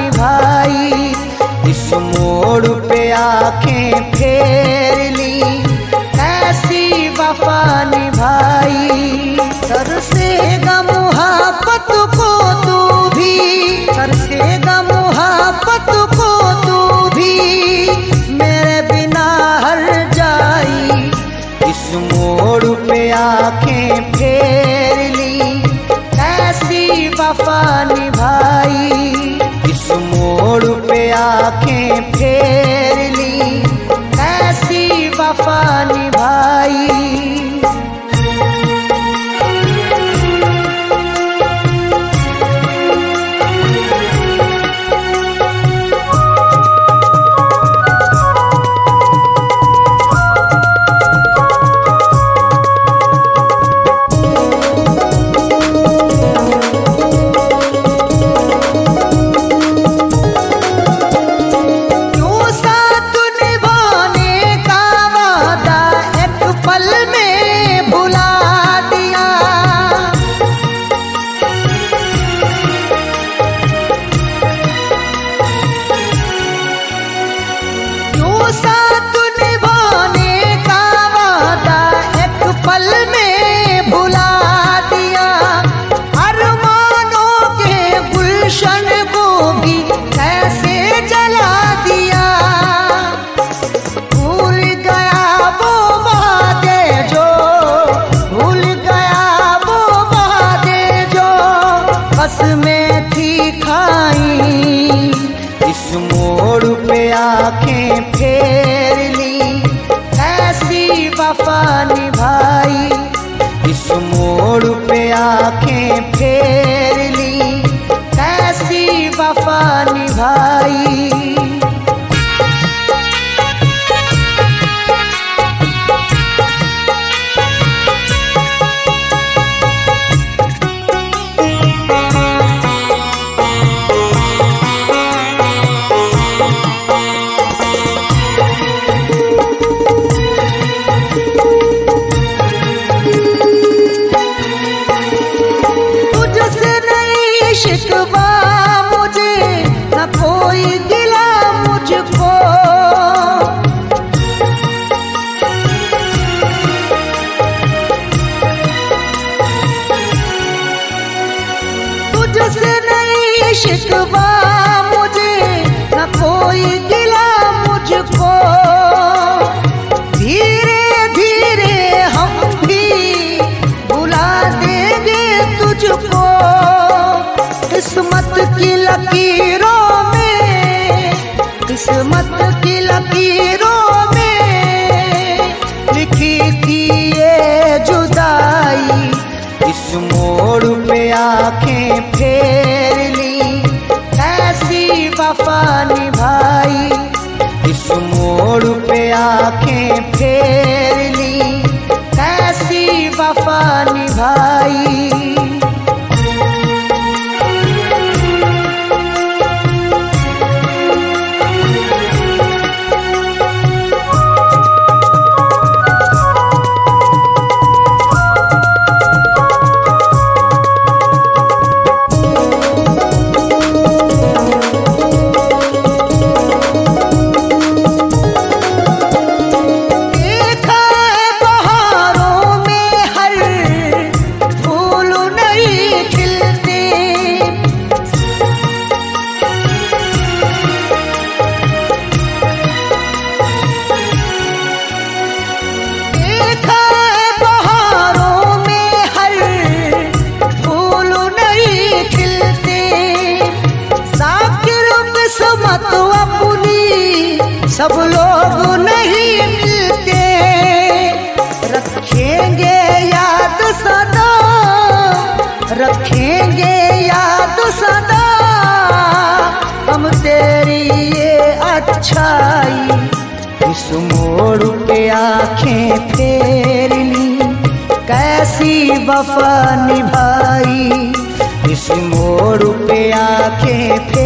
निभाई, इस मोड़ पे आंखें फेर ली, कैसी वफा निभाई। तरसेगा मुहब्बत को तू भी, तरसेगा मुहब्बत को तू भी, मेरे बिना हर जाई। इस मोड़ पे आंखें फेर ली, कैसी वफा निभाई, इस मोड़ पे आंखें फेर ली, कैसी वफा निभाई। साथ निभाने का वादा एक पल में भुला दिया, अरमानों के गुलशन को भी कैसे जला दिया। भूल गया वो वादे जो, भूल गया वो वादे जो कसमें थी खाई, इस मोड़ पे आंखें फेर ली, कैसी वफा निभाई, इस मोड़ पे आंखें फेर ली, कैसी वफा निभाई। शिकवा मुझे न कोई गिला मुझको, तुझसे नहीं शिकवा मुझे न कोई गिला मुझको। धीरे धीरे हम भी भुला देंगे तुझको, किस्मत की लकीरों में, किस्मत की लकीरों में लिखी थी ये जुदाई, इस मोड़ पे आंखें फेर ली, कैसी वफा निभाई, इस मोड़ पे आंखें फेर ली, कैसी वफा निभाई। सब लोग नहीं मिलते, रखेंगे याद सदा, रखेंगे याद सदा हम तेरी ये अच्छाई। इस मोड़ पे आंखें फेर ली, कैसी वफा निभाई, इस मोड़ पे आंखें